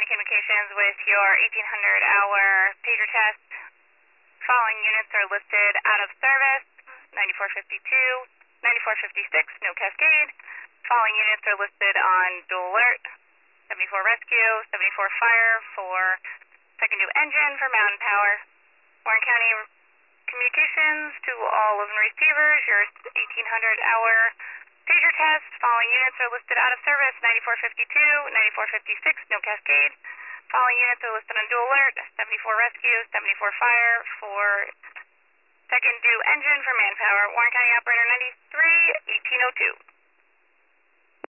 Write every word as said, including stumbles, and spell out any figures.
communications with your eighteen hundred hour pager test. Following units are listed out of service, ninety-four fifty-two, ninety-four fifty-six, no cascade. Following units are listed on dual alert, seventy-four rescue, seventy-four fire for second due engine for Mountain Power. Warren County communications to all living receivers, your eighteen hundred hour pager test. Following units are listed out of service, ninety-four fifty-two, ninety-four fifty-six, no cascade. Following units are listed on dual alert, seventy-four rescue, seventy-four fire for second due engine for Manpower. Warren County Operator ninety-three, eighteen oh two.